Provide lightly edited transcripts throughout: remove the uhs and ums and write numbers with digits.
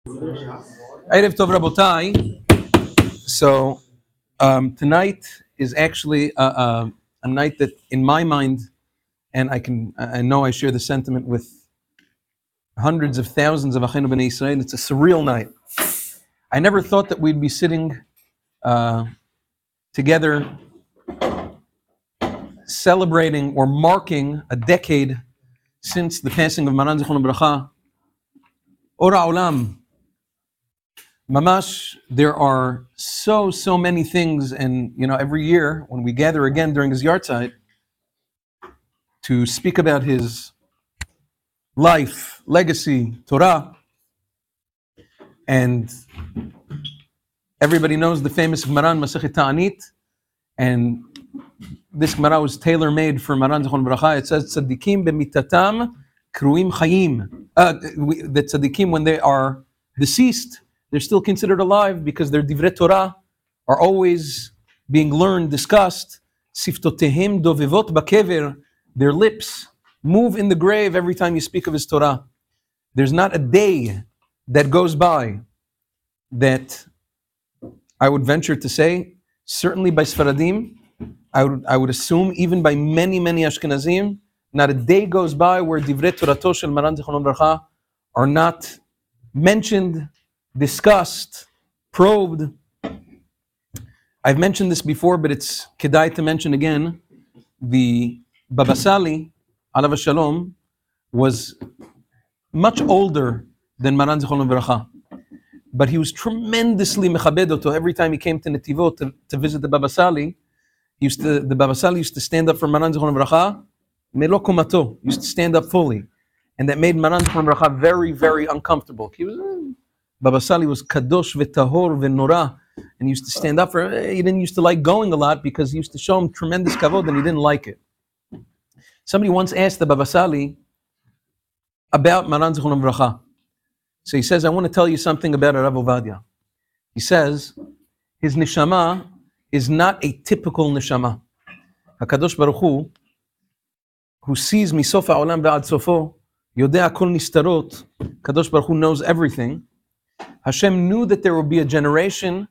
Erev Tov Rabotai. So tonight is actually a night that, in my mind, and I know I share the sentiment with hundreds of thousands of Achenu B'nai Yisrael. It's a surreal night. I never thought that we'd be sitting together, celebrating or marking a decade since the passing of Maran Zichrono Bracha. Ora Olam. Mamash, there are so many things, and every year when we gather again during his yahrzeit to speak about his life, legacy, Torah, and everybody knows the famous Maran Masechet Ta'anit, and this Gemara was tailor-made for Maran Zichrono Bracha. It says, Tzadikim b'mitatam kruim chayim. The tzadikim, when they are deceased, they're still considered alive because their divrei Torah are always being learned, discussed. Siftotehem dovevot bakever. Their lips move in the grave every time you speak of his Torah. There's not a day that goes by that I would venture to say, certainly by Sfaradim, I would assume even by many Ashkenazim, not a day goes by where divrei Torato shel Maran Zichrono Bracha are not mentioned, discussed, probed. I've mentioned this before, but it's kedai to mention again. The Baba Sali, alav shalom, was much older than Maran Zichrono Bracha, but he was tremendously mechabed oto. Every time he came to Netivot to visit the Baba Sali, the Baba Sali used to stand up for Maran Zichrono Bracha, melo komato, used to stand up fully, and that made Maran Zichrono Bracha very uncomfortable. Baba Sali was kadosh v'tahor v'nora, and he used to stand up for. He didn't used to like going a lot because he used to show him tremendous kavod, and he didn't like it. Somebody once asked the Baba Sali about Maran Zichrono Bracha. So he says, I want to tell you something about Rav Ovadia. He says, his neshama is not a typical neshama. HaKadosh Baruch Hu, who sees misof ha'olam v'ad sofo, yodea kol nistarot, Kadosh Baruch Hu knows everything. Hashem knew that there would be a generation,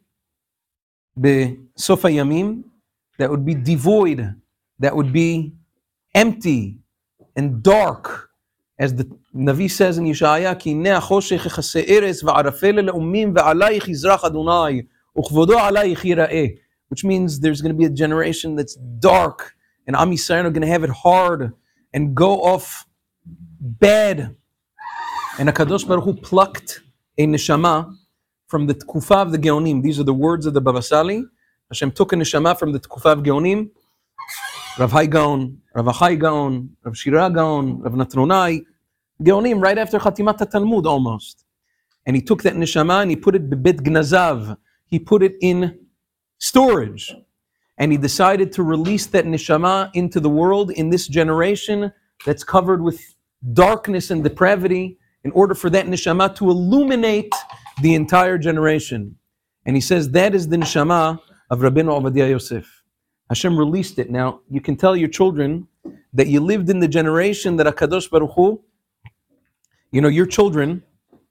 besof hayamim, that would be devoid, that would be empty and dark, as the Navi says in Yeshaya, Ki neh choshech echase eretz va'arafel le'umim ve'alayich yizrach Adonai u'chvodo alayich yira'eh, which means there's going to be a generation that's dark, and Am Yisrael are going to have it hard and go off bad. And HaKadosh Baruch Hu plucked a neshama from the tkufa of the Geonim. These are the words of the Baba Sali. Hashem took a neshama from the tkufa of Geonim. Rav Hai Gaon, Rav Achai Gaon, Rav Shira Gaon, Rav Natronai, Geonim, right after Chatimat Talmud almost. And he took that neshama and he put it bebet gnazav. He put it in storage. And he decided to release that neshama into the world in this generation that's covered with darkness and depravity, in order for that neshama to illuminate the entire generation. And he says that is the neshama of Rabbeinu Ovadia Yosef. Hashem released it. Now, you can tell your children that you lived in the generation that HaKadosh Baruch Hu, your children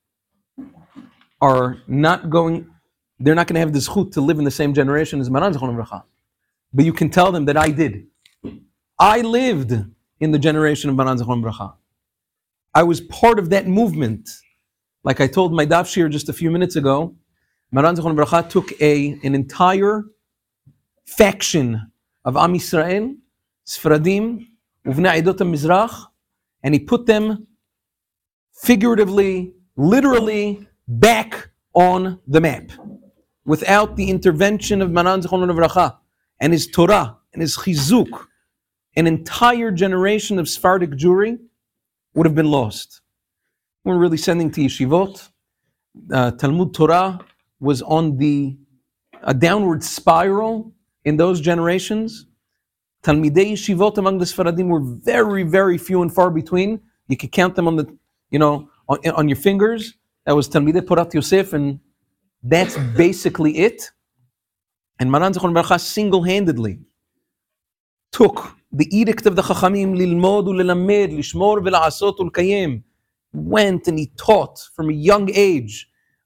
are not going, they're not going to have the zchut to live in the same generation as Maran Zichrono Bracha. But you can tell them that I did. I lived in the generation of Maran Zichrono Bracha. I was part of that movement. Like I told my daf shir just a few minutes ago, Maran Zichrono Bracha took an entire faction of Am Yisrael, Sfaradim, Uvnei Edot HaMizrach, and he put them figuratively, literally, back on the map. Without the intervention of Maran Zichrono Bracha and his Torah and his Chizuk, an entire generation of Sephardic Jewry would have been lost. We're really sending to yeshivot. Talmud Torah was on a downward spiral in those generations. Talmidei yeshivot among the Sfaradim were very few and far between. You could count them on on your fingers. That was Talmidei Porat Yosef, and that's basically it. And Maran Zichrono Bracha single-handedly took the edict of the Chachamim, lilmod u'lelamed, lishmor ve'la'asot u'l'kayem, went and he taught from a young age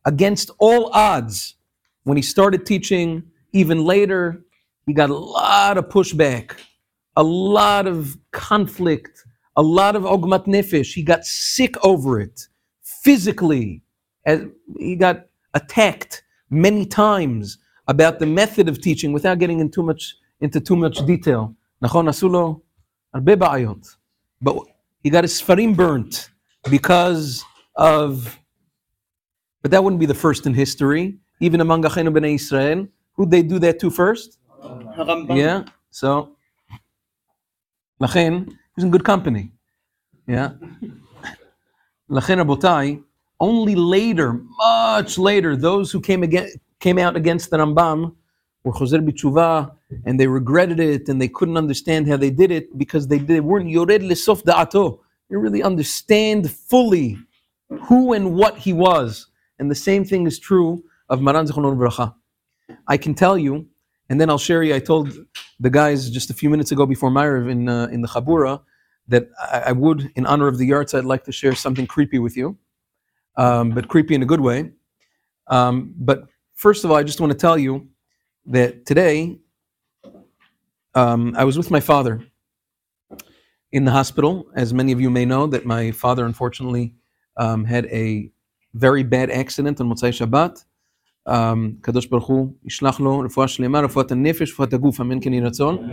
against all odds. When he started teaching, even later, he got a lot of pushback, a lot of conflict, a lot of ogmat nefesh. He got sick over it, physically. He got attacked many times about the method of teaching without getting into too much detail. Nachon עשו לו הרבה בעיות. But he got his sfarim burnt because of, but that wouldn't be the first in history. Even among Achenu B'nai Israel, who'd they do that to first? Yeah, so לכן, he was in good company. Yeah. לכן רבותיי, only later, much later, those who came out against the Rambam were Choser B'tshuva, and they regretted it, and they couldn't understand how they did it because they weren't yored lesof da'ato. They really understand fully who and what he was. And the same thing is true of Maran Zichrono Livracha. I can tell you, and then I'll share you, I told the guys just a few minutes ago before Ma'ariv in the Chabura that I would, in honor of the yards, I'd like to share something creepy with you, but creepy in a good way. But first of all, I just want to tell you that today, I was with my father in the hospital. As many of you may know, that my father unfortunately had a very bad accident on Motzai Shabbat. Kadosh Baruch Hu yishlach lo refuah shlema, refuat hanefesh, refuat haguf, amen ken yeh ratzon.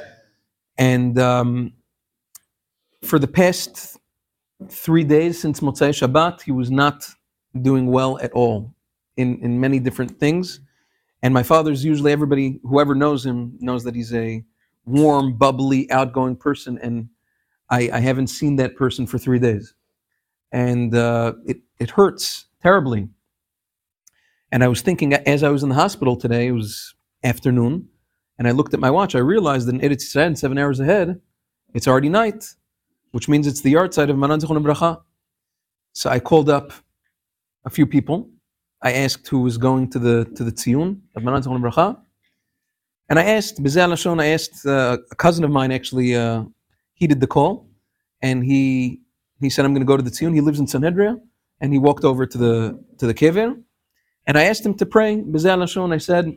And for the past 3 days since Motzai Shabbat, he was not doing well at all in many different things. And my father's usually, everybody, whoever knows him, knows that he's a warm, bubbly, outgoing person. And I haven't seen that person for 3 days. And it hurts terribly. And I was thinking, as I was in the hospital today, it was afternoon, and I looked at my watch, I realized that in Eretz Yisrael, 7 hours ahead, it's already night, which means it's the yard side of Maran Zichrono Livracha. So I called up a few people. I asked who was going to the tziyun of Maran Zichrono Livracha, and I asked B'zeh Lashon, I asked a cousin of mine actually, he did the call, and he said, I'm going to go to the tziyun. He lives in Sanhedria, and he walked over to the kever, and I asked him to pray B'zeh Lashon. I said,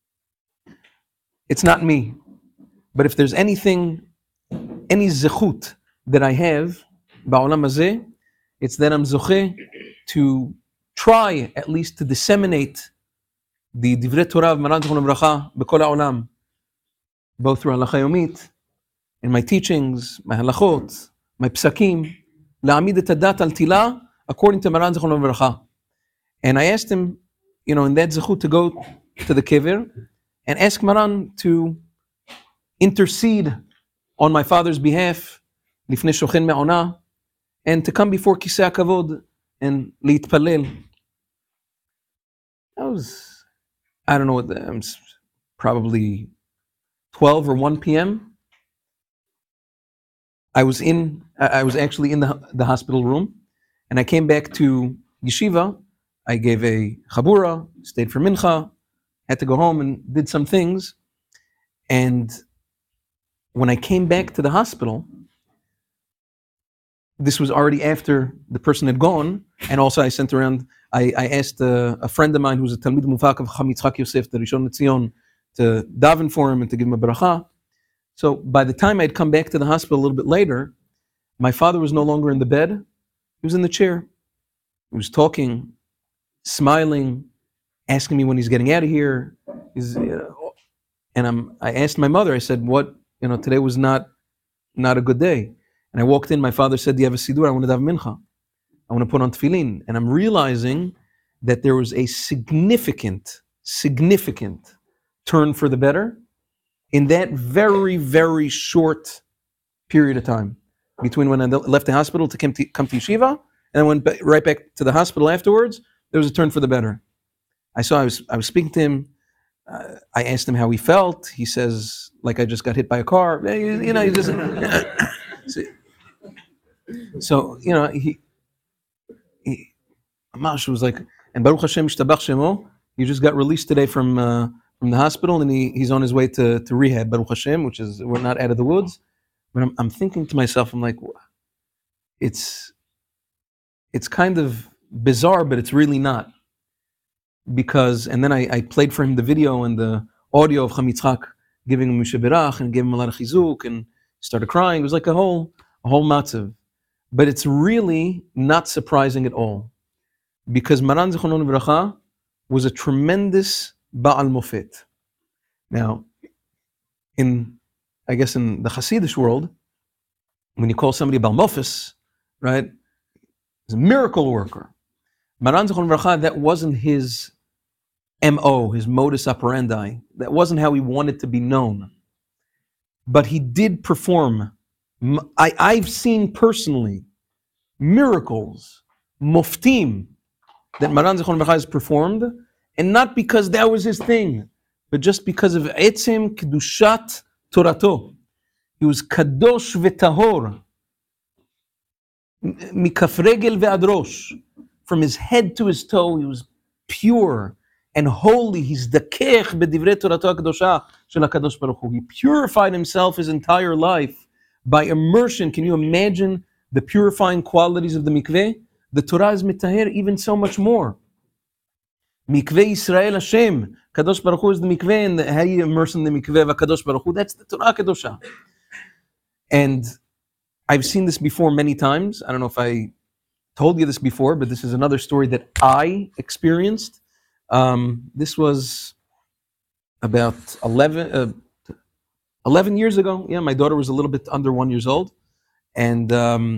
it's not me, but if there's anything, any zechut that I have ba'olam hazeh, it's that I'm zocheh to try at least to disseminate the divrei Torah of Maran Zichrono Livracha b'kol ha'olam, both through halacha yomit, in my teachings, my halachot, my psakim, la'amid et hadat al tila according to Maran Zichrono Livracha. And I asked him, in that zechut, to go to the kever and ask Maran to intercede on my father's behalf, lifnei shochen me'ona, and to come before kisei hakavod and litpalel. I don't know what probably 12 or 1 p.m. I was actually in the hospital room, and I came back to yeshiva. I gave a chabura, stayed for mincha, had to go home and did some things. And when I came back to the hospital, this was already after the person had gone, and also I sent around, I asked a friend of mine who's a Talmid Mufak of Chacham Yitzchak Yosef, the Rishon LeZion, to daven for him and to give him a bracha. So by the time I'd come back to the hospital a little bit later, my father was no longer in the bed, he was in the chair. He was talking, smiling, asking me when he's getting out of here. And I asked my mother, I said, what, today was not a good day. And I walked in, my father said, do you have a siddur? I want to have mincha. I want to put on tefillin. And I'm realizing that there was a significant turn for the better in that very, very short period of time between when I left the hospital to come to yeshiva and I went right back to the hospital afterwards. There was a turn for the better. I was speaking to him. I asked him how he felt. He says, like I just got hit by a car. He just... So, he Amash was like, and Baruch Hashem Yishtabach Shemo, he just got released today from the hospital, and he's on his way to rehab, Baruch Hashem, which is, we're not out of the woods. But I'm thinking to myself, I'm like, it's kind of bizarre, but it's really not. because, and then I played for him the video and the audio of Chaim Yitzchak giving him Moshe Berach and gave him a lot of chizuk and started crying. It was like a whole matzav. But it's really not surprising at all, because Maran Zichrono Livracha was a tremendous Ba'al Mofet. Now, I guess in the Hasidic world, when you call somebody Ba'al Mofes, right, he's a miracle worker. Maran Zichrono Livracha, that wasn't his MO, his modus operandi. That wasn't how he wanted to be known. But he did perform. I've seen personally miracles, muftim, that Maran Zichrono Livracha has performed, and not because that was his thing, but just because of etzem kedushat Torato. He was kadosh v'tahor, mikaf regel ve'ad rosh, from his head to his toe. He was pure and holy. He's dakech b'divrei Torato HaKadosha shel HaKadosh Baruch Hu. He purified himself his entire life by immersion. Can you imagine the purifying qualities of the mikveh? The Torah is mitaher even so much more. Mikveh Yisrael Hashem. Kadosh Baruch Hu is the mikveh, and how you immerse in the mikveh of Kadosh Baruch Hu, that's the Torah Kedosha. And I've seen this before many times. I don't know if I told you this before, but this is another story that I experienced. This was about 11 years ago. Yeah, my daughter was a little bit under 1 year old, and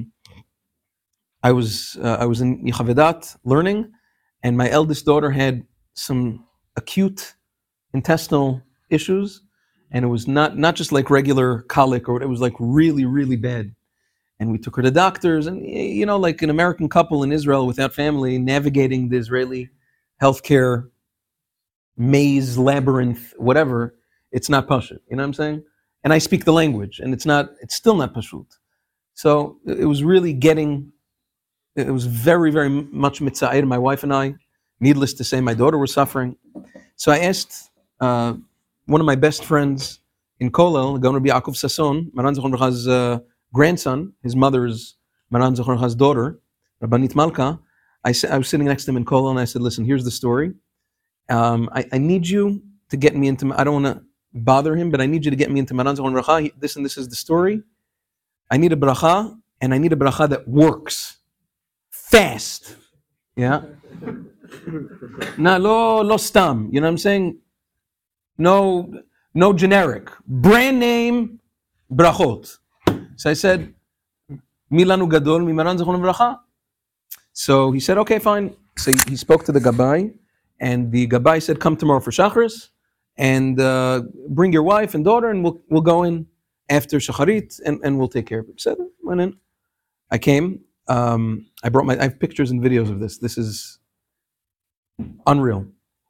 I was in Yechavedat learning, and my eldest daughter had some acute intestinal issues, and it was not just like regular colic, or it was like really, really bad. And we took her to doctors, and you know, like an American couple in Israel without family, navigating the Israeli healthcare maze, labyrinth, whatever, it's not pashut. You know what I'm saying? And I speak the language, and it's still not pashut. So it was really it was very, very much mitzayir. My wife and I, needless to say, my daughter was suffering. So I asked one of my best friends in Kollel, Gaon Rabbi Yaakov Sasson, Maran Zichrono Livracha's grandson. His mother is Maran Zichrono Livracha's daughter, Rabbanit Malka. I was sitting next to him in Kollel, and I said, listen, here's the story. I need you to get me into, I don't want to bother him, but I need you to get me into Maran Zichrono Livracha. This and this is the story. I need a bracha, and I need a bracha that works. Fast. Yeah? lo stam. You know what I'm saying? No generic. Brand name brachot. So I said, Milanu gadol mi Maran Zichrono Livracha. So he said, okay, fine. So he spoke to the Gabbai, and the Gabbai said, come tomorrow for Shacharis, and bring your wife and daughter, and we'll go in after Shacharit, and we'll take care of it. So I went in. I came. I have pictures and videos of this. This is unreal.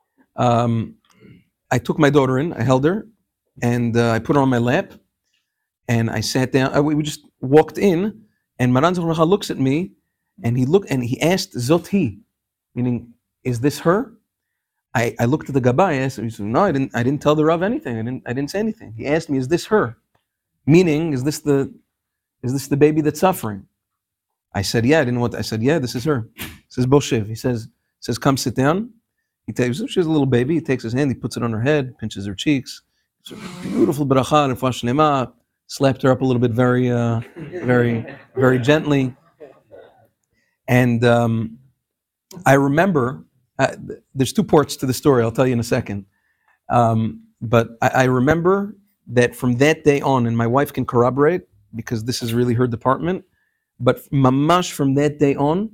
I took my daughter in, I held her, and I put her on my lap, and I sat down. We just walked in, and Maran Zichrono Livracha looks at me, and he asked, Zot hi, meaning, is this her? I looked at the Gabbai. I asked him. He said, no, I didn't tell the Rav anything. I didn't say anything. He asked me, is this her? Meaning, is this the baby that's suffering? I said, yeah. I said, yeah, this is her. He says, Boshev. He says, come sit down. She's a little baby. He takes his hand, he puts it on her head, pinches her cheeks. It's a beautiful bracha, refuah shlema. Slapped her up a little bit, very, very, very gently. And I remember, there's two parts to the story. I'll tell you in a second. But I remember that from that day on, and my wife can corroborate because this is really her department. But mamash from that day on,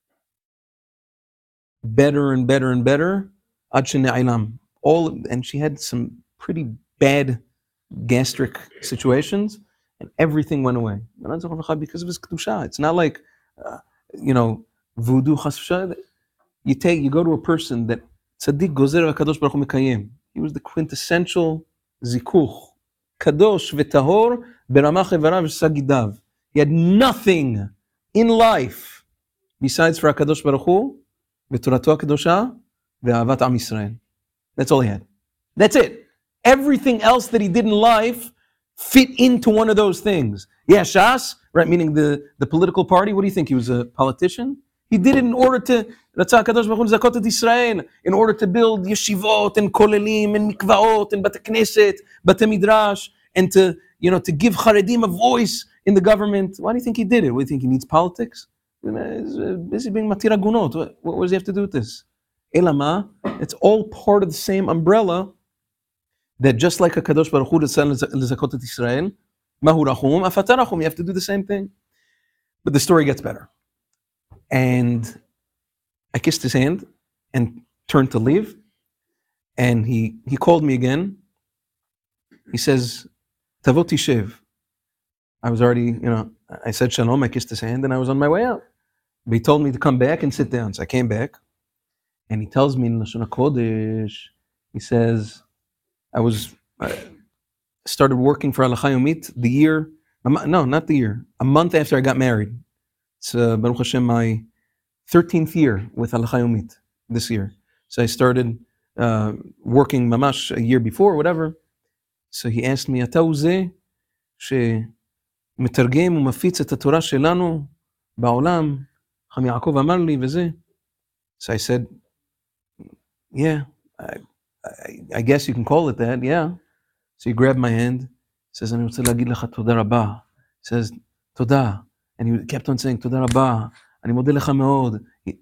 better and better and better. Ad shene'alam. And she had some pretty bad gastric situations, and everything went away. Because of his kedusha. It's not like, voodoo chas. You go to a person that tzaddik gozer v'kadosh baruch hu mekayem. He was the quintessential zikuch, kadosh v'tahor beramach evarav v'sagidav. He had nothing in life besides for HaKadosh Baruch Hu, v'torato HaKadosha, v'ahavat Am Yisrael. That's all he had. That's it. Everything else that he did in life fit into one of those things. Yeah, Shas, right, meaning the political party. What do you think? He was a politician? He did it in order to, רצה הקדוש ברוך הוא לזכות את ישראל, in order to build yeshivot and kolelim and mikvaot and בתי כנסת, בתי מדרש, and to, to give Haredim a voice in the government. Why do you think he did it? What do you think, he needs politics? He's busy being matir agunot. What does he have to do with this? Elama, it's all part of the same umbrella, that just like HaKadosh Baruch Hu lezakot et Yisrael, mahu rachum, af ata rachum, you have to do the same thing. But the story gets better. And I kissed his hand and turned to leave. And he called me again. He says, Tavo tishev. I was already, I said shalom, I kissed his hand, and I was on my way out. But he told me to come back and sit down. So I came back. And he tells me in Lashon HaKodesh, he says, I started working for Halacha Yomit a month after I got married. It's Baruch Hashem, my 13th year with Halacha Yomit this year. So I started working mamash a year before, whatever. So he asked me, אתה הוא זה שמתרגם ומפיץ את התורה שלנו בעולם, חכם יעקב אמר לי וזה. So I said, yeah, I guess you can call it that, yeah. So he grabbed my hand, says, אני רוצה להגיד לך תודה רבה. Says, תודה. And he kept on saying, תודה רבה, אני מודה לך מאוד.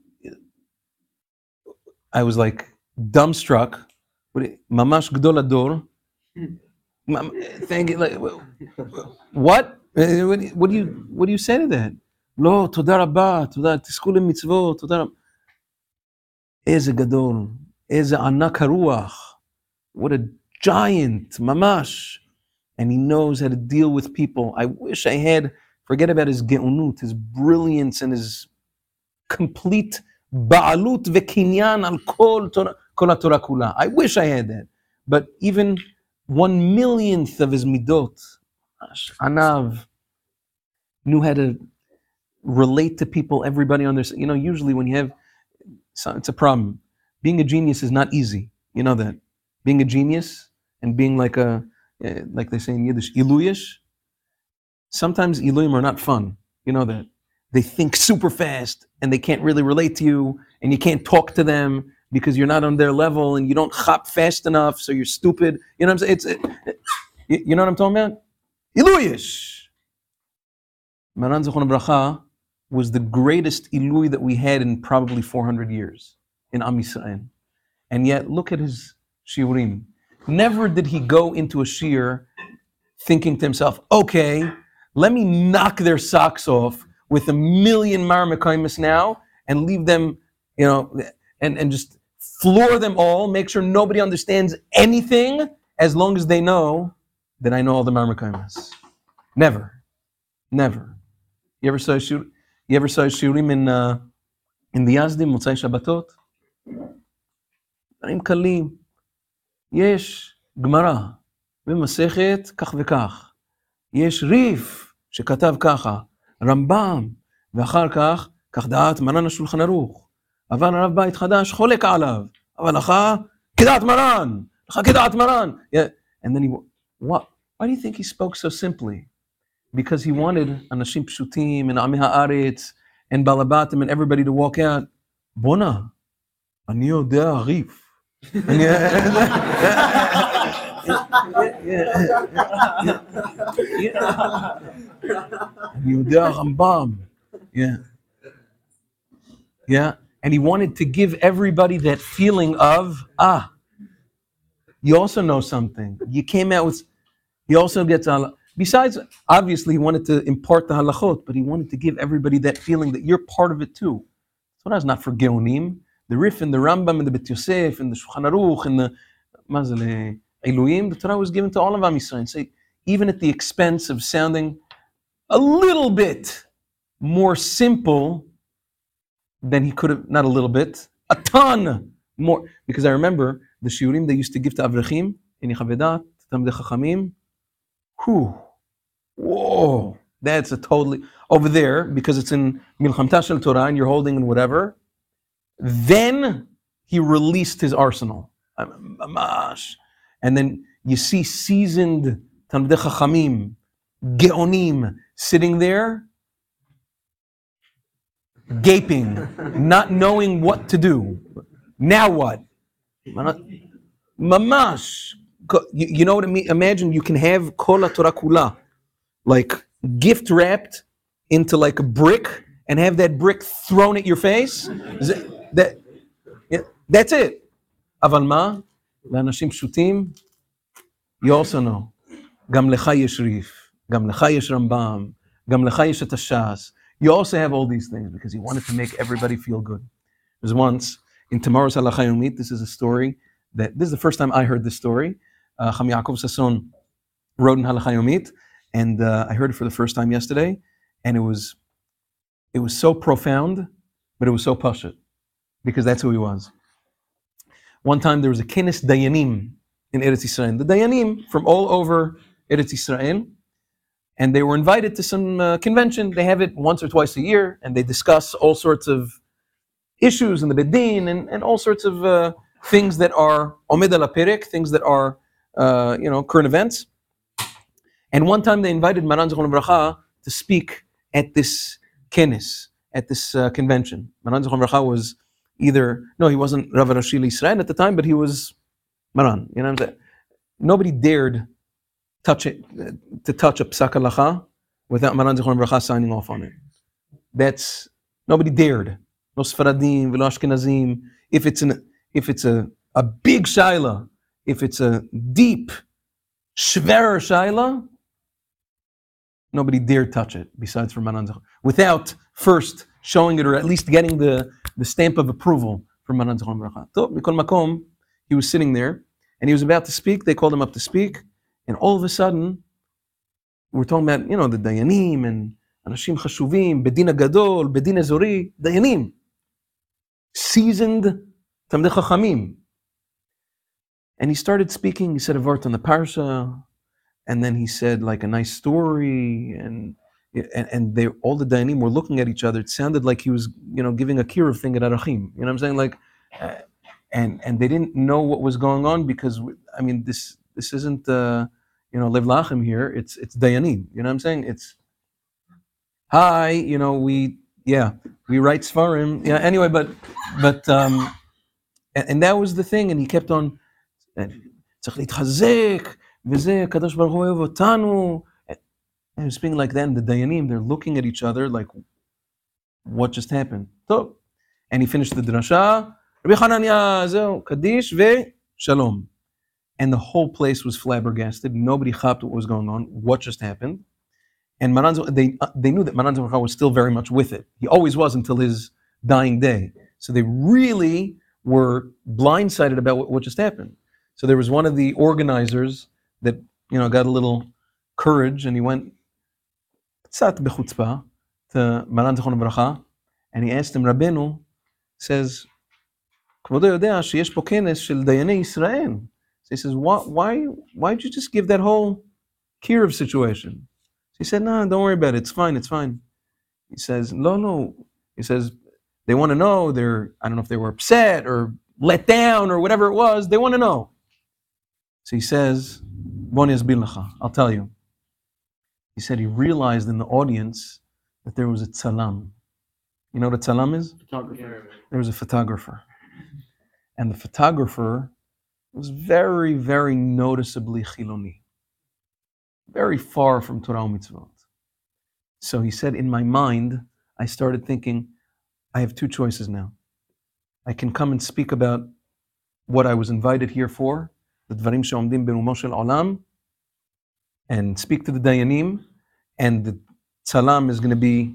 I was like dumbstruck. ממש גדול הדור. Thank you. Like, what? What do you say to that? לא, תודה רבה, תודה, תזכו למצוות, תודה רבה. איזה גדול, איזה ענק הרוח. What a giant, mamash. And he knows how to deal with people. I wish I had, forget about his ge'unut, his brilliance and his complete ba'alut ve'kinyan al kol HaTorah kula. I wish I had that. But even 1/1,000,000th of his midot, Anav, knew how to relate to people, everybody on their, usually when you have, it's a problem. Being a genius is not easy. You know that. Being a genius and being like they say in Yiddish, iluyish. Sometimes iluyim are not fun. You know that. They think super fast and they can't really relate to you and you can't talk to them because you're not on their level and you don't hop fast enough, so you're stupid. You know what I'm saying? You know what I'm talking about? Iluyish. Maran Zichron Bracha was the greatest ilui that we had in probably 400 years in Am Yisrael. And yet, look at his shiurim. Never did he go into a shiur thinking to himself, okay, let me knock their socks off with 1,000,000 marmakaimis now and leave them, and just floor them all, make sure nobody understands anything as long as they know that I know all the marmakaimis. Never. You ever saw shiurim in the Yazdim, Motzai Shabbatot? דברים קלים. יש גמרא במסכת כך וכך. יש ריף שכתב ככה, רמב"ם, ואחר כך דעת מרן השולחן ערוך. אבל הרב בית חדש חולק עליו. אבל לך כדעת מרן. Yeah. And then why do you think he spoke so simply? Because he wanted אנשים פשוטים and עמי הארץ and בלבטים and everybody to walk out. בונה, אני יודע ריף. אני יודע רמב"ם. Yeah. And he wanted to give everybody that feeling of, you also know something. You came out with, he also gets, besides, obviously he wanted to impart the halachot, but he wanted to give everybody that feeling that you're part of it too. So that's not for Geonim. The Rif and the Rambam and the Bet Yosef and the Shulchan Aruch and the Iluyim, the Torah was given to all of Am Yisrael. So even at the expense of sounding a little bit more simple than he could have, not a little bit, a ton more. Because I remember the shiurim they used to give to Avrechim in Yechavedat, Talmidei Chachamim. Whoa, that's a totally, over there, because it's in Milchamta Shel Torah and you're holding and whatever. Then he released his arsenal. And then you see seasoned Talmidei Chachamim, Geonim, sitting there. gaping, not knowing what to do. Now what? Mamash. You know what I mean? Imagine you can have kol Torah kula, like gift wrapped into like a brick, and have that brick thrown at your face. That's it. אבל מה? לאנשים פשוטים, you also know. גם לך יש ריף, גם לך יש רמב"ם, גם לך יש את הש"ס. You also have all these things because you wanted to make everybody feel good. There's once, in tomorrow's Halacha Yomit, this is a story that, this is the first time I heard this story. Cham Yaakov Sasson wrote in Halacha Yomit, and I heard it for the first time yesterday, and it was so profound, but it was so pashut, because that's who he was. One time there was a Kenes Dayanim in Eretz Yisrael. The Dayanim from all over Eretz Yisrael, and they were invited to some convention. They have it once or twice a year, and they discuss all sorts of issues in the Bedin and all sorts of things that are Omed al Perek, things that are current events. And one time they invited Maran Zichron Bracha to speak at this kenes, at this convention. Maran Zichron Bracha was he wasn't Rav Rashi Yisrael at the time, but he was Maran. You know what I'm saying? Nobody dared touch a Psak Halacha without Maran Zichron Bracha signing off on it. Nobody dared. No Sfaradim, v'lo Ashkenazim. If it's a big shaila, if it's a deep, shverer shaila, nobody dared touch it besides for Maran Zichron, without first showing it or at least getting the stamp of approval from Maran Zichron Bracha. So, Mikol Makom, he was sitting there and he was about to speak. They called him up to speak, and all of a sudden, we're talking about the Dayanim and Anashim Chashuvim, Bedin Gadol, Bedin Ezori, Dayanim, seasoned Tamdei Chachamim. And he started speaking. He said a vart on the parsha, and then he said like a nice story, and they all the Dayanim were looking at each other. It sounded like he was giving a kiruv thing at Arachim. You know what I'm saying? Like, and they didn't know what was going on because this isn't Lev Lachem here. It's Dayanim. You know what I'm saying? It's hi. We write Sfarim. Yeah. Anyway, but and that was the thing, and he kept on. צריך להתחזק, וזה, הקדוש ברוך הוא אוהב אותנו. And he was speaking like that, and the Dayanim, they're looking at each other like, what just happened? So, and he finished the drasha, Rabbi Hanania, zeo, Kaddish, Shalom. And the whole place was flabbergasted. Nobody chapped what was going on, what just happened. And they knew that Maran Zichron was still very much with it. He always was until his dying day. So they really were blindsided about what just happened. So there was one of the organizers that got a little courage, and he went tzat bechutzpah to Maran Zichron Bracha, and he asked him, Rabbeinu, says, Kvodo yodea sheyesh po kenes shel Dayanei Yisrael. So he says, why'd you just give that whole kiruv situation? So he said, no, don't worry about it. It's fine. He says, no. He says, they want to know. I don't know if they were upset or let down or whatever it was. They want to know. So he says, Boni yasbir lecha, I'll tell you. He said he realized in the audience that there was a tzalam. You know what a tzalam is? Photographer. There was a photographer. And the photographer was very, very noticeably chiloni. Very far from Torah mitzvot. So he said, in my mind, I started thinking, I have two choices now. I can come and speak about what I was invited here for, the dvarim she'omdim berumo shel olam, and speak to the Dayanim, and the tzalam is going to be,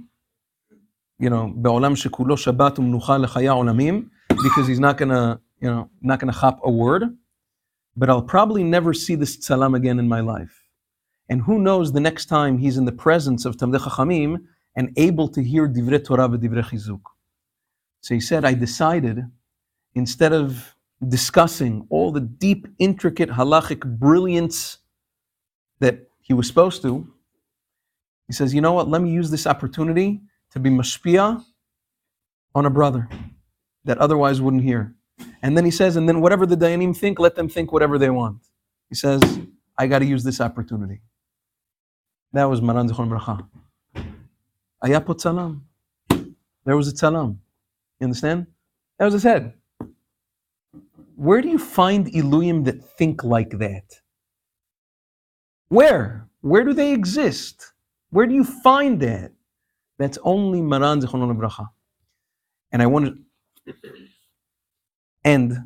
be'olam shekulo shabbat u'menucha lechaya olamim, because he's not going to chop a word, but I'll probably never see this tzalam again in my life. And who knows the next time he's in the presence of Tamdei Chachamim and able to hear divrei Torah v'divrei chizuk. So he said, I decided, instead of discussing all the deep, intricate halachic brilliance that he was supposed to, he says, you know what, let me use this opportunity to be mashpia on a brother that otherwise wouldn't hear. And then he says, and then whatever the Dayanim think, let them think whatever they want. He says, I got to use this opportunity. That was Maran Zichron Bracha. Aya po tzalam. there was a tzalam. You understand? That was his head. Where do you find Iluyim that think like that? Where? Where do they exist? Where do you find that? That's only Maran Zichrono Livracha. And I want to end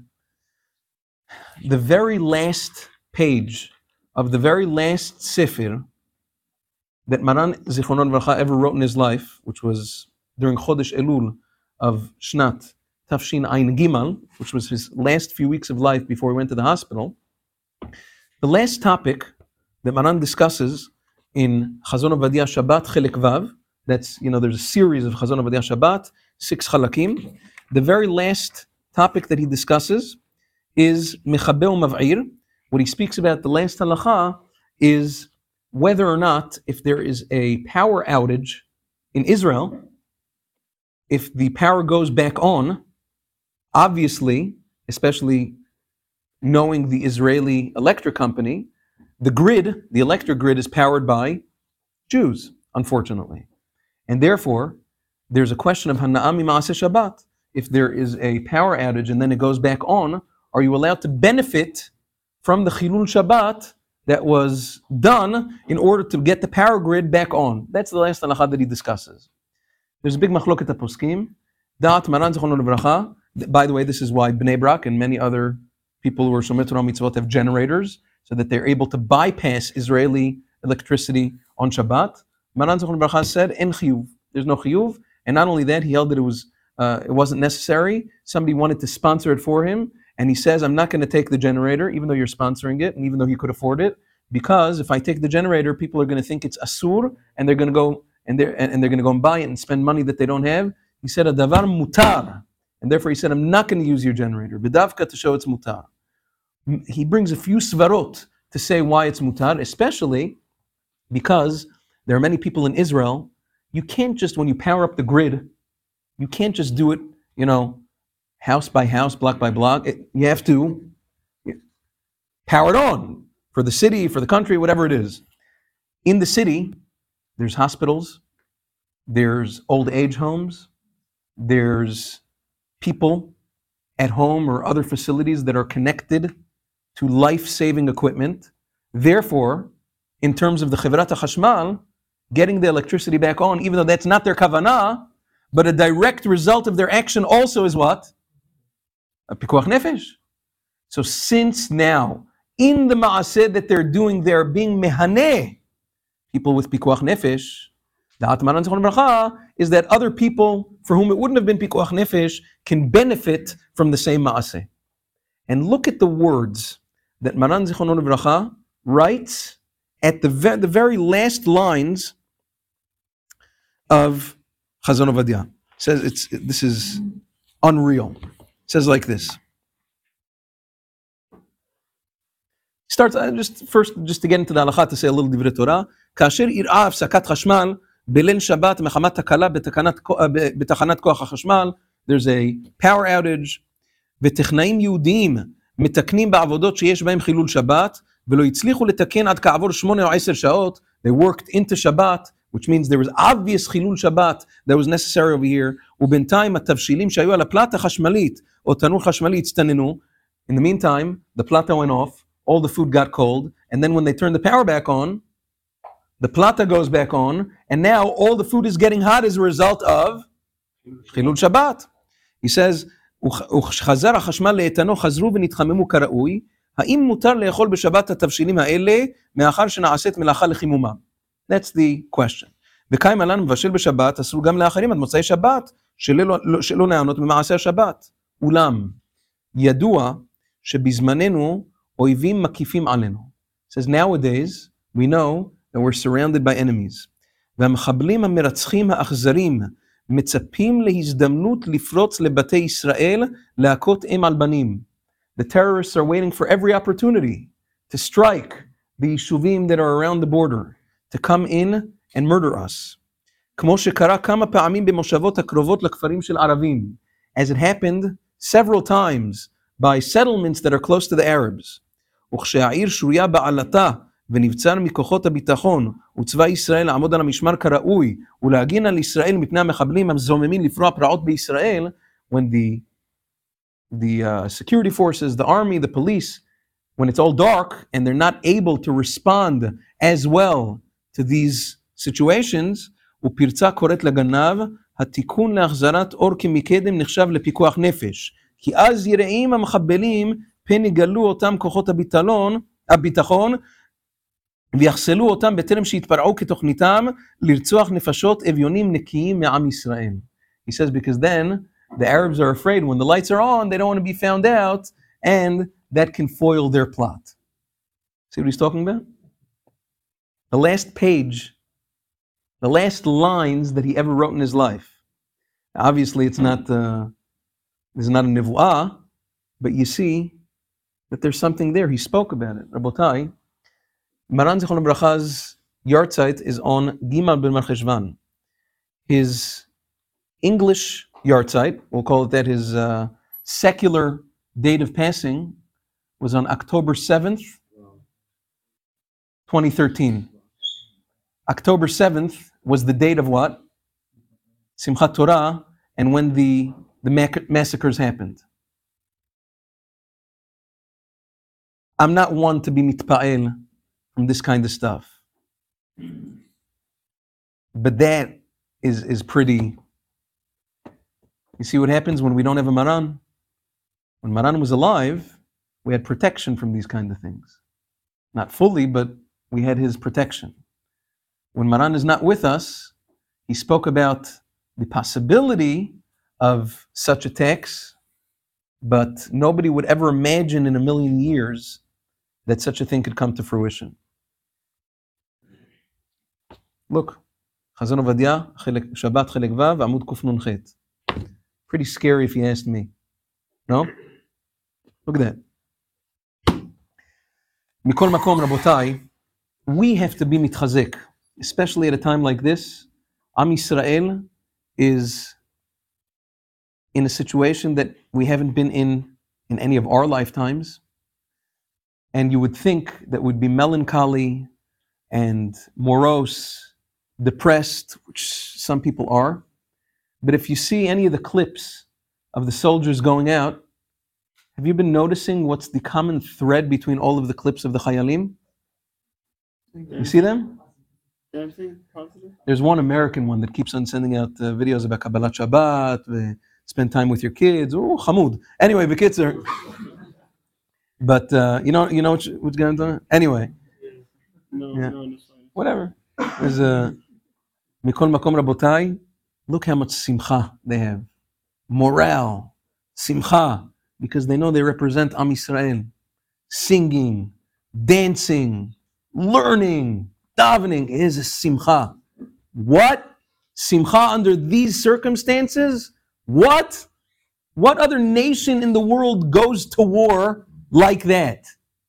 the very last page of the very last Sefer that Maran Zichrono Livracha ever wrote in his life, which was during Chodesh Elul of Shnat Tafshin Ayin Gimal, which was his last few weeks of life before he went to the hospital. The last topic that Maran discusses in Chazon Ovadia Shabbat Chelek Vav, that's, there's a series of Chazon Ovadia Shabbat, 6 chalakim. The very last topic that he discusses is Mechabeh Mav'ir. What he speaks about, the last halacha, is whether or not, if there is a power outage in Israel, if the power goes back on, obviously, especially knowing the Israeli electric company, the grid, the electric grid, is powered by Jews, unfortunately. And therefore, there's a question of Hana'ami Ma'aseh Shabbat. If there is a power outage and then it goes back on, are you allowed to benefit from the Chilul Shabbat that was done in order to get the power grid back on? That's the last halacha that he discusses. There's a big machloket poskim. Da'at Maran Zichrono Livracha. By the way, this is why Bnei Brak and many other people who are Shomei Torah Mitzvot have generators, so that they're able to bypass Israeli electricity on Shabbat. Maran Zichrono Livracha said, "En chiyuv." There's no chiyuv, and not only that, he held that it wasn't necessary. Somebody wanted to sponsor it for him, and he says, "I'm not going to take the generator, even though you're sponsoring it, and even though he could afford it, because if I take the generator, people are going to think it's asur, and they're going to go and they're going to go and buy it and spend money that they don't have." He said, "A davar mutar," and therefore he said, "I'm not going to use your generator, b'davka, to show it's mutar." He brings a few svarot to say why it's mutar, especially because there are many people in Israel. You can't just, when you power up the grid, you can't just do it, house by house, block by block. You have to power it on for the city, for the country, whatever it is. In the city, there's hospitals, there's old age homes, there's people at home or other facilities that are connected to life-saving equipment. Therefore, in terms of the Chevrat HaChashmal, getting the electricity back on, even though that's not their kavanah, but a direct result of their action also is what? A pikuach nefesh. So since now, in the ma'aseh that they're doing, they're being mehaneh people with pikuach nefesh, Da'at Maran Zichrono Livracha is that other people for whom it wouldn't have been pikuach nefesh can benefit from the same ma'aseh. And look at the words that Maran Zichrono Livracha writes at the very last lines of Chazon Ovadia. It says this is unreal. It says like this. Starts just to get into the halakha, to say a little divrei Torah. כאשר אירעה הפסקת חשמל בליל שבת מחמת תקלה בתחנת כוח החשמל, there's a power outage, וטכנאים יהודיים מתקנים בעבודות שיש בהם חילול שבת, ולא הצליחו לתקן עד כעבור 8 או 10 שעות, they worked into Shabbat, which means there was obvious חילול שבת that was necessary over here, ובינתיים התבשילים שהיו על הפלטה חשמלית, או תנור חשמלי הצטננו, in the meantime, the plata went off, all the food got cold, and then when they turned the power back on, the plata goes back on, and now all the food is getting hot as a result of חילול שבת. He says, וכשחזר החשמל לאיתנו חזרו ונתחממו כראוי, האם מותר לאכול בשבת התבשילים האלה מאחר שנעשית מלאכה לחימומם? That's the question. וקיים עלינו מבשל בשבת, אסור גם לאחרים עד מוצאי שבת, שלא נענות ממעשה השבת. אולם, ידוע שבזמננו אויבים מקיפים עלינו. It says, nowadays, we know that we're surrounded by enemies. והמחבלים המרצחים האכזרים מצפים להזדמנות לפרוץ לבתי ישראל להכות אם על בנים. The terrorists are waiting for every opportunity to strike the יישובים that are around the border, to come in and murder us. כמו שקרה כמה פעמים במושבות הקרובות לכפרים של ערבים, as it happened several times by settlements that are close to the Arabs. וכשהעיר שרויה בעלתה ונבצר מכוחות הביטחון וצבא ישראל לעמוד על המשמר כראוי ולהגן על ישראל מפני המחבלים המזוממים לפרוע פרעות בישראל, when the security forces, the army, the police, when it's all dark and they're not able to respond as well to these situations, ופרצה קוראת לגנב, התיקון להחזרת אור כמקדם נחשב לפיקוח נפש. כי אז יראים המחבלים פן יגלו אותם כוחות הביטחון, ויחסלו אותם בטרם שיתפרעו כתוכניתם לרצוח נפשות אביונים נקיים מעם ישראל. He says because then the Arabs are afraid when the lights are on, they don't want to be found out, and that can foil their plot. See what he's talking about? The last page, the last lines that he ever wrote in his life. Obviously, it's not this is not a nivu'ah, but you see that there's something there. He spoke about it. Rabotai, Maran Zichron Bracha's yahrzeit is on Gimal ben Marcheshvan. His English yahrzeit, we'll call it that, his secular date of passing was on October 7th, 2013. October 7th was the date of what? Simchat Torah, and when the massacres happened. I'm not one to be mitpa'el from this kind of stuff. But that is pretty. You see what happens when we don't have a Maran? When Maran was alive, we had protection from these kind of things. Not fully, but we had his protection. When Maran is not with us, he spoke about the possibility of such attacks, but nobody would ever imagine in a million years that such a thing could come to fruition. Look, Chazon Ovadia, Shabbat Chelek Vav, Amud Kuf Nun Chet. Pretty scary if you asked me. No? Look at that. Mikol Makom Rabotai, we have to be mitchazek, especially at a time like this. Am Yisrael is in a situation that we haven't been in any of our lifetimes. And you would think that would be melancholy and morose, depressed, which some people are. But if you see any of the clips of the soldiers going out, have you been noticing what's the common thread between all of the clips of the Chayalim? You see them? Everything positive? There's one American one that keeps on sending out videos about Kabbalat Shabbat, spend time with your kids. Oh, Hamud. Anyway, the kids are. But you know what's going on? Anyway. No, Yeah. no, that's fine. Whatever. There's a Mikol Makom Rabotai. Look how much simcha they have. Morale, simcha, because they know they represent Am Yisrael. Singing, dancing, learning, davening is a simcha. What? Simcha under these circumstances? What? What other nation in the world goes to war like that?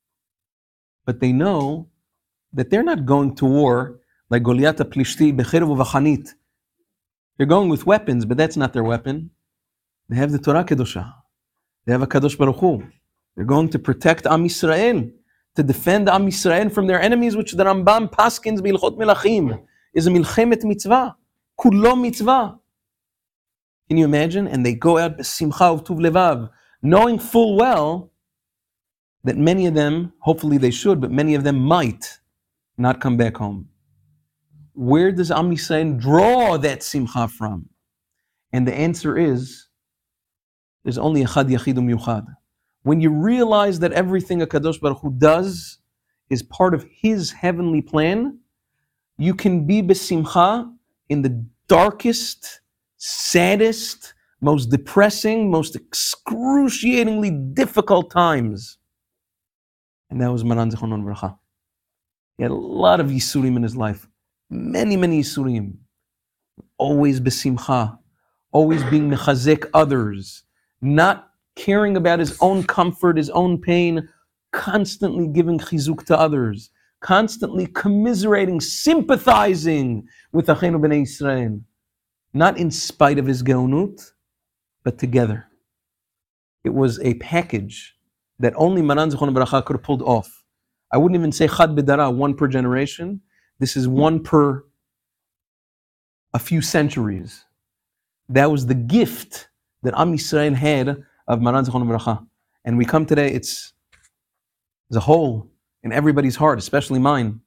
But they know that they're not going to war like Goliath HaPlishti b'cherev u'v'chanit. They're going with weapons, but that's not their weapon. They have the Torah Kedosha. They have a Kadosh Baruch Hu. They're going to protect Am Yisrael, to defend Am Yisrael from their enemies, which the Rambam paskins b'Hilchot Melachim is a milchemet mitzvah. Kulo mitzvah. Can you imagine? And they go out b'simcha u'tuv levav, knowing full well that many of them, hopefully they should, but many of them might not come back home. Where does Am Yisrael draw that simcha from? And the answer is, there's only Echad Yachid U'Miyuchad. When you realize that everything HaKadosh Baruch Hu does is part of His heavenly plan, you can be besimcha in the darkest, saddest, most depressing, most excruciatingly difficult times. And that was Maran Zichron Bracha. He had a lot of Yisurim in his life. Many, many Yisurim. Always besimcha. Always being mechazek others. Not caring about his own comfort, his own pain. Constantly giving chizuk to others. Constantly commiserating, sympathizing with Achenu B'nai Yisrael. Not in spite of his geonut, but together. It was a package that only Maran Zichron Bracha could have pulled off. I wouldn't even say chad b'dara, one per generation. This is one per a few centuries. That was the gift that Am Yisrael had of Maran Zichron Bracha. And we come today, it's a hole in everybody's heart, especially mine.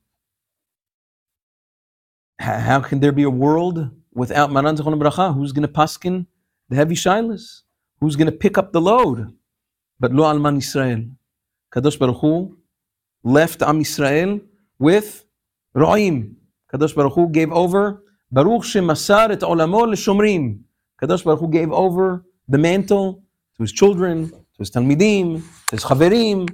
How can there be a world without Maran Zichron Bracha? Who's going to paskin the heavy shilas? Who's going to pick up the load? But lo alman Yisrael. Kadosh Baruch Hu left Am Yisrael with Ro'im. Kadosh Baruch Hu gave over Baruch shemasar et olamo l'shomrim. Kadosh Baruch Hu gave over the mantle to his children, to his talmidim, to his chaverim.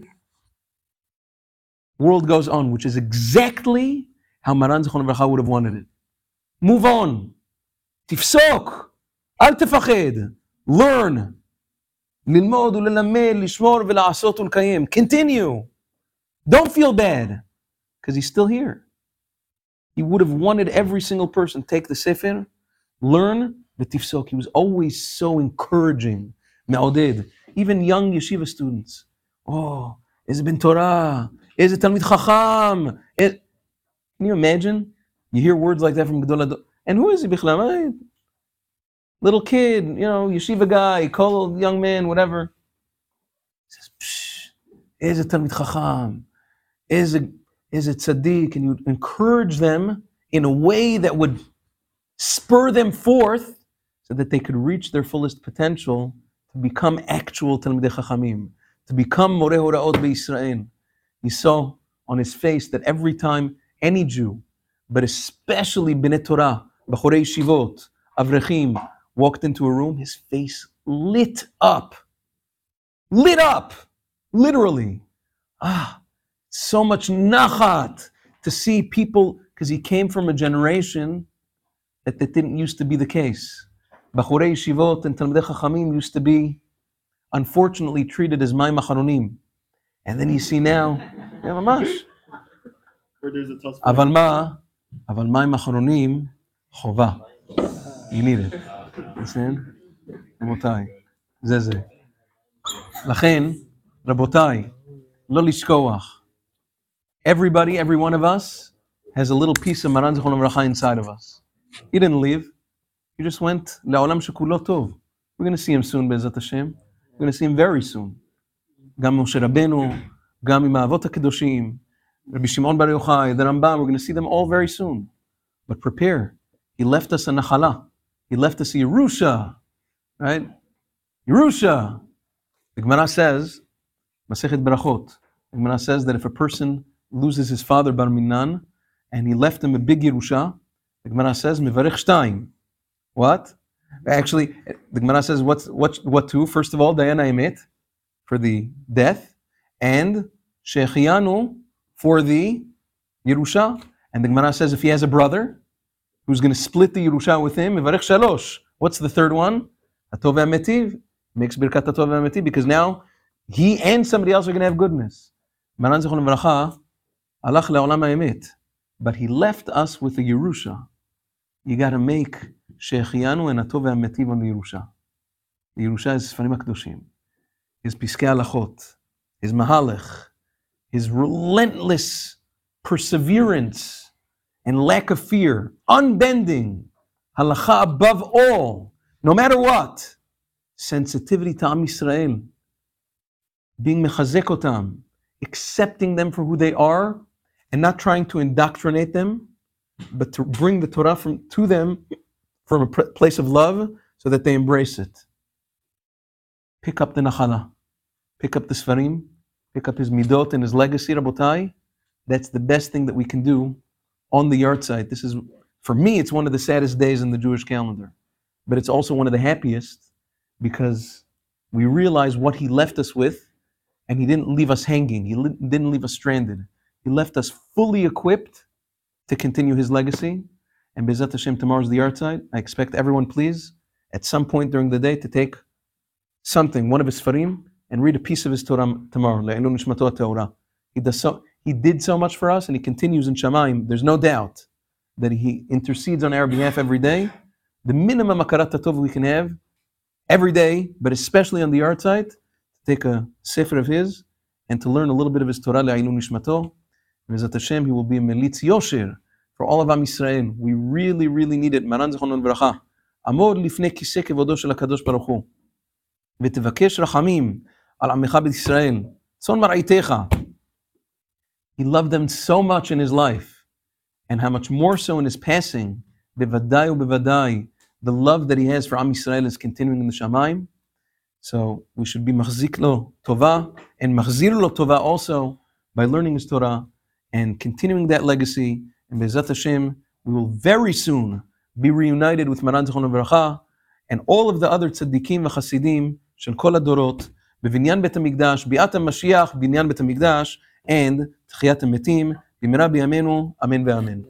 World goes on, which is exactly how Maran Zichron Bracha would have wanted it. Move on. Tifsok. Al tefached. Learn. Lilmod u'lelamed, lishmor ve'la'asot u'l'kayim. Continue. Don't feel bad. Because he's still here. He would have wanted every single person take the sefer, learn the tifsok. He was always so encouraging. Me'oded. Even young yeshiva students. Oh, is it bin Torah? Is it Talmid Chacham? Can you imagine? You hear words like that from Gedol Ador. And who is he, Bichlam? Little kid, yeshiva guy, kol young man, whatever. He says, psh, is it Talmid Chacham? Is it tzaddik? And you encourage them in a way that would spur them forth so that they could reach their fullest potential to become actual Talmidei Chachamim, to become Moreh Horaot BeYisrael. You saw on his face that every time any Jew, but especially Bnei Torah, Bachorei Yeshivot, Avrechim, walked into a room, his face lit up, literally. So much nachat to see people, because he came from a generation that didn't used to be the case. Bachorei Yeshivot and Talmidei Chachamim used to be, unfortunately, treated as Mayim Acharonim. And then you see now, mamash. Where there's a tough אבל מים אחרונים, חובה. You need it. בסדר? רבותיי, זה. לכן, רבותיי, לא לשכוח. Everybody, every one of us, has a little piece of Maran Zichron Bracha inside of us. He didn't leave. He just went לעולם שכולו טוב. We're going to see him soon, בעזרת השם. We're going to see him very soon. גם משה רבנו, גם עם האבות הקדושים, Rabbi Shimon Bar Yochai, the Rambam, we're going to see them all very soon. But prepare. He left us a nachala. He left us a Yerusha. Right? Yerusha. The Gemara says, Masechet Berachot, the Gemara says that if a person loses his father Bar Minan, and he left him a big Yerusha, the Gemara says, Mevarech Shtayim. What? Actually, the Gemara says, what two? First of all, Dayana Emet, for the death, and Shechiyanu, for the Yerusha. And the Gemara says if he has a brother who's going to split the Yerusha with him, Mevarech Shalosh. What's the third one? Atov Ha'metiv. Makes Birkat Atov Ha'metiv, because now he and somebody else are going to have goodness. Maran Zichron Bracha, Alach Le'olam Ha'emet. But he left us with the Yerusha. You got to make Shechiyanu and Atov Ha'metiv on the Yerusha. The Yerusha is Sfarim HaKadoshim. His Piskei Halachot. His Mahalech. His relentless perseverance and lack of fear, unbending, halacha above all, no matter what, sensitivity to Am Yisrael, being mechazek otam, accepting them for who they are, and not trying to indoctrinate them, but to bring the Torah to them from a place of love so that they embrace it. Pick up the nachala, pick up the Sfarim, pick up his midot and his legacy, Rabotai. That's the best thing that we can do on the yard site. This is, for me, it's one of the saddest days in the Jewish calendar. But it's also one of the happiest because we realize what he left us with, and he didn't leave us hanging. He didn't leave us stranded. He left us fully equipped to continue his legacy. And Bezat Hashem, tomorrow's the yard site. I expect everyone, please, at some point during the day, to take something, one of his farim, and read a piece of his Torah tomorrow. Le'ilun nishmato ha'teorah. He did so much for us, and he continues in Shamayim. There's no doubt that he intercedes on our behalf every day. The minimum hakarat tov we can have every day, but especially on the yard site, to take a sefer of his and to learn a little bit of his Torah le'ilun nishmato. Bezat Hashem, he will be a Melitz Yosher for all of Am Yisrael. We really, really need it. Maran Zichrono Livracha. Amod lifnei kisei kevodo shel HaKadosh Baruch Hu. V'tevakesh rachamim al amecha b'Yisrael. Tzon mar'itecha. He loved them so much in his life, and how much more so in his passing. Bevadai ubevadai, the love that he has for Am Yisrael is continuing in the Shamayim. So we should be machzik lo tova and machzir lo tova also by learning his Torah and continuing that legacy. And Be'ezat Hashem, we will very soon be reunited with Maran Zichrono Livracha and all of the other tzaddikim v'chasidim shel kol hadorot b'vinyan Bet HaMikdash, bi'at HaMashiach, binyan Bet HaMikdash, and tchiyat hametim b'mera b'yameinu, amen ve'amen.